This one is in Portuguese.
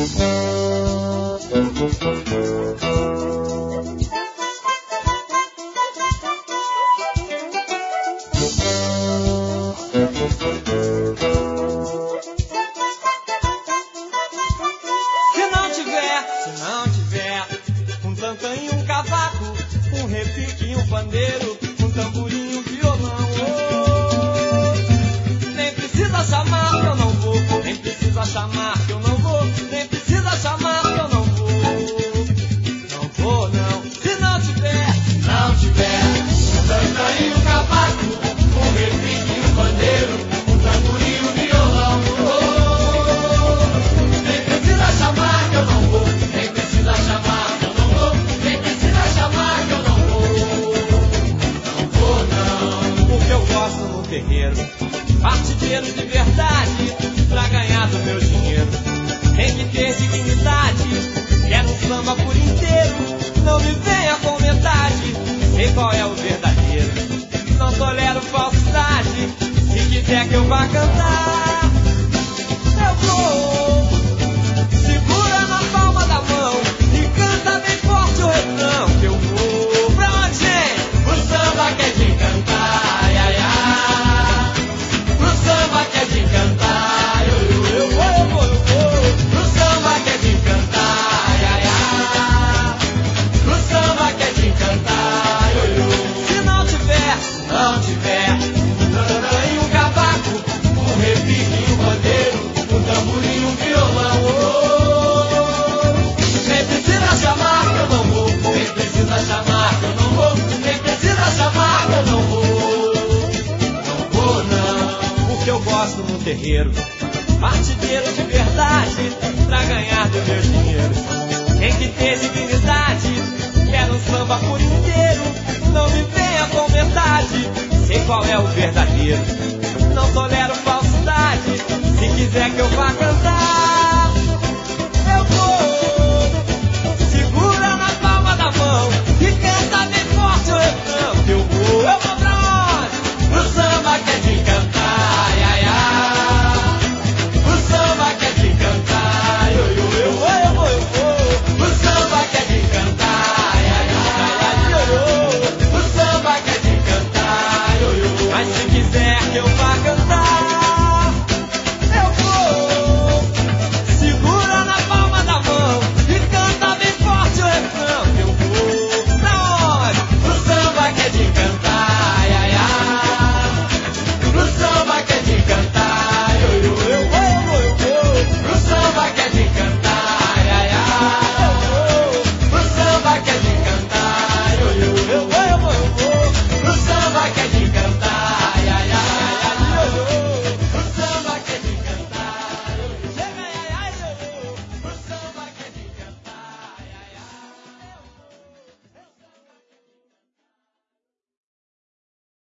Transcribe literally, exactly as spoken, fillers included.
Partideiro de verdade, pra ganhar do meu dinheiro. Tem que ter dignidade, quero um samba por inteiro. Não me venha com metade, sei qual é o verdadeiro. Não tolero falsidade, se quiser que eu vá cantar.